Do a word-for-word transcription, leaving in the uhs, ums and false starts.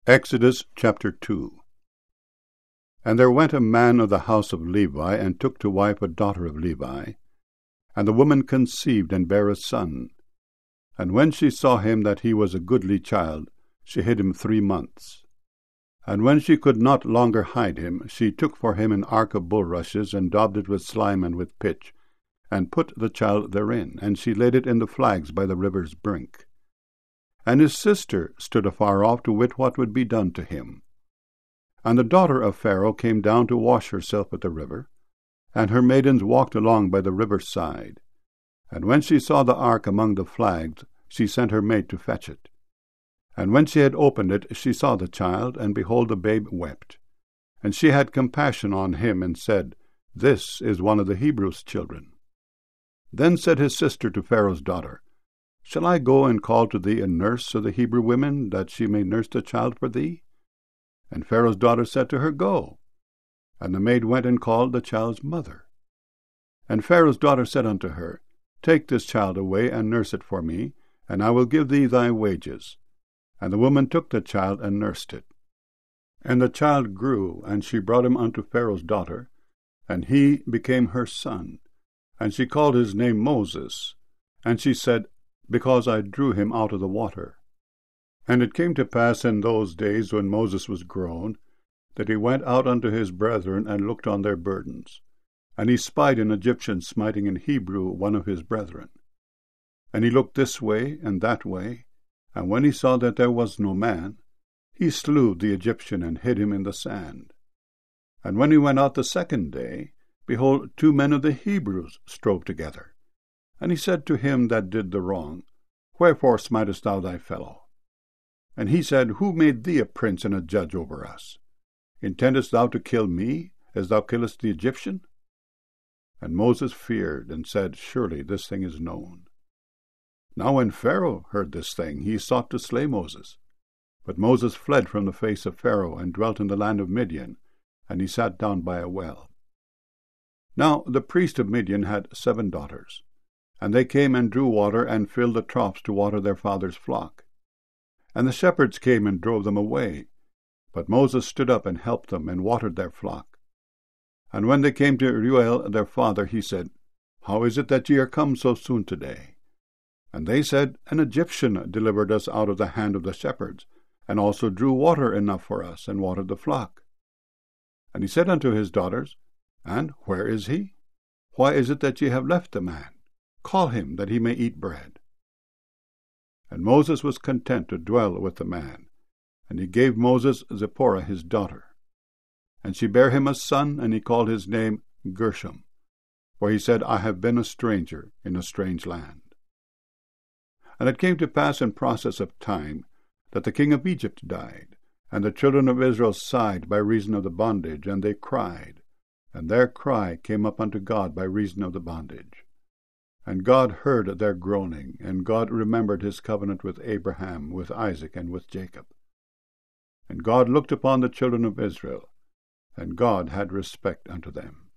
Exodus chapter two. And there went a man of the house of Levi, and took to wife a daughter of Levi. And the woman conceived, and bare a son. And when she saw him that he was a goodly child, she hid him three months. And when she could not longer hide him, she took for him an ark of bulrushes, and daubed it with slime and with pitch, and put the child therein, and she laid it in the flags by the river's brink. And his sister stood afar off to wit what would be done to him. And the daughter of Pharaoh came down to wash herself at the river, and her maidens walked along by the river's side. And when she saw the ark among the flags, she sent her maid to fetch it. And when she had opened it, she saw the child, and behold, the babe wept. And she had compassion on him, and said, This is one of the Hebrews' children. Then said his sister to Pharaoh's daughter, Shall I go and call to thee a nurse of the Hebrew women, that she may nurse the child for thee? And Pharaoh's daughter said to her, Go. And the maid went and called the child's mother. And Pharaoh's daughter said unto her, Take this child away, and nurse it for me, and I will give thee thy wages. And the woman took the child, and nursed it. And the child grew, and she brought him unto Pharaoh's daughter, and he became her son. And she called his name Moses. And she said, Because I drew him out of the water. And it came to pass in those days, when Moses was grown, that he went out unto his brethren, and looked on their burdens. And he spied an Egyptian smiting an Hebrew, one of his brethren. And he looked this way and that way, and when he saw that there was no man, he slew the Egyptian, and hid him in the sand. And when he went out the second day, behold, two men of the Hebrews strove together. And he said to him that did the wrong, Wherefore smitest thou thy fellow? And he said, Who made thee a prince and a judge over us? Intendest thou to kill me, as thou killest the Egyptian? And Moses feared, and said, Surely this thing is known. Now when Pharaoh heard this thing, he sought to slay Moses. But Moses fled from the face of Pharaoh, and dwelt in the land of Midian, and he sat down by a well. Now the priest of Midian had seven daughters. And they came and drew water, and filled the troughs to water their father's flock. And the shepherds came and drove them away. But Moses stood up and helped them, and watered their flock. And when they came to Reuel their father, he said, How is it that ye are come so soon today? And they said, An Egyptian delivered us out of the hand of the shepherds, and also drew water enough for us, and watered the flock. And he said unto his daughters, And where is he? Why is it that ye have left the man? Call him, that he may eat bread. And Moses was content to dwell with the man, and he gave Moses Zipporah his daughter. And she bare him a son, and he called his name Gershom, for he said, I have been a stranger in a strange land. And it came to pass in process of time, that the king of Egypt died, and the children of Israel sighed by reason of the bondage, and they cried, and their cry came up unto God by reason of the bondage. And God heard their groaning, and God remembered his covenant with Abraham, with Isaac, and with Jacob. And God looked upon the children of Israel, and God had respect unto them.